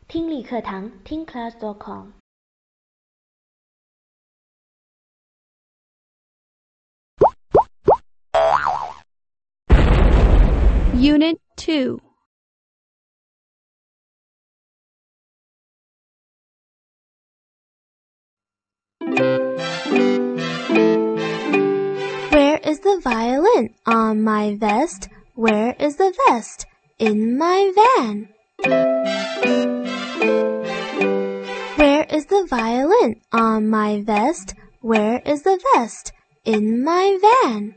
听力课堂听 class.com。 Unit 2. Where is the violin? On my vest. Where is the vest? In my van. Where is the violin? On my vest. Where is the vest? In my van.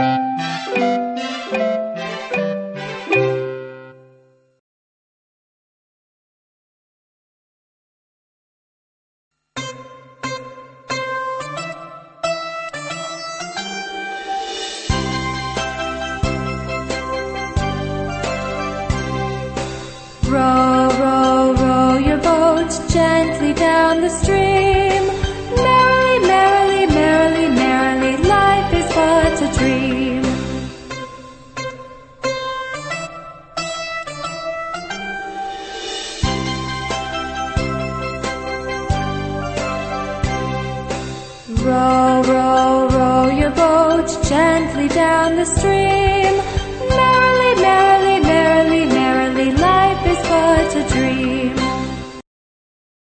Row, row, row your boat gently down the stream. Merrily, merrily, merrily, merrily, life is but a dream. Row, row, row your boat gently down the stream. Merrily, merrily, merrily, merrily, life is but a dream.